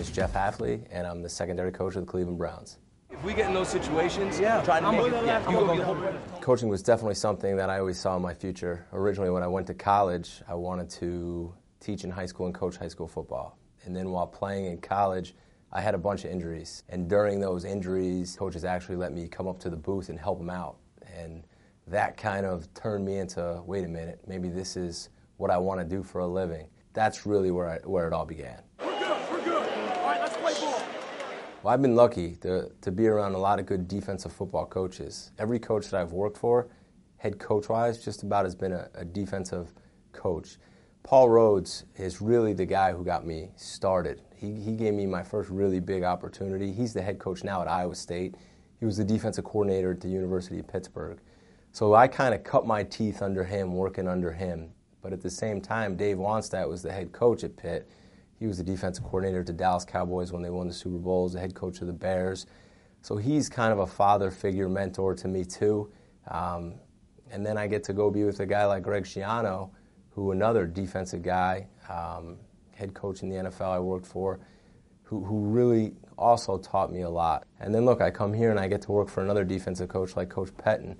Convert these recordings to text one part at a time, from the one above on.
is Jeff Hafley, and I'm the secondary coach of the Cleveland Browns. If we get in those situations, try to make it. Coaching was definitely something that I always saw in my future. Originally, when I went to college, I wanted to teach in high school and coach high school football. And then while playing in college, I had a bunch of injuries. And during those injuries, coaches actually let me come up to the booth and help them out. And that kind of turned me into, wait a minute, maybe this is what I want to do for a living. That's really where it all began. We're good. All right, let's play ball. Well, I've been lucky to be around a lot of good defensive football coaches. Every coach that I've worked for, head coach-wise, just about has been a defensive coach. Paul Rhodes is really the guy who got me started. He gave me my first really big opportunity. He's the head coach now at Iowa State. He was the defensive coordinator at the University of Pittsburgh. So I kind of cut my teeth under him, working under him. But at the same time, Dave Wannstedt was the head coach at Pitt. He was the defensive coordinator at the Dallas Cowboys when they won the Super Bowls, the head coach of the Bears. So he's kind of a father figure mentor to me too. And then I get to go be with a guy like Greg Schiano, who another defensive guy, head coach in the NFL I worked for, who really also taught me a lot. And then look, I come here and I get to work for another defensive coach like Coach Pettine.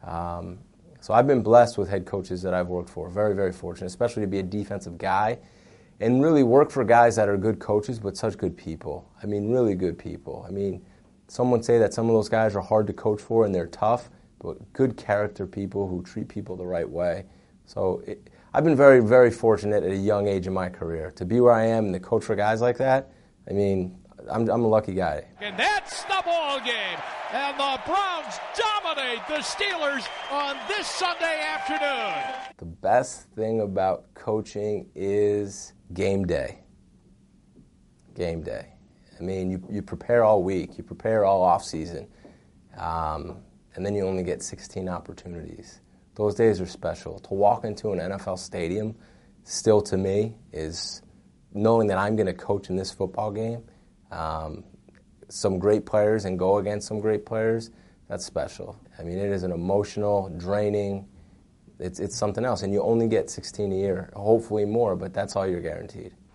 So I've been blessed with head coaches that I've worked for, very, very fortunate, especially to be a defensive guy and really work for guys that are good coaches but such good people. I mean, really good people. I mean, some would say that some of those guys are hard to coach for and they're tough, but good character people who treat people the right way. So I've been very, very fortunate at a young age in my career to be where I am and to coach for guys like that. I mean, I'm a lucky guy. And that's the ball game. And the Browns dominate the Steelers on this Sunday afternoon. The best thing about coaching is game day. Game day. I mean, you prepare all week. You prepare all off season. And then you only get 16 opportunities. Those days are special. To walk into an NFL stadium, still to me, is knowing that I'm going to coach in this football game, some great players and go against some great players, that's special. I mean, it is an emotional, draining, it's something else. And you only get 16 a year, hopefully more, but that's all you're guaranteed.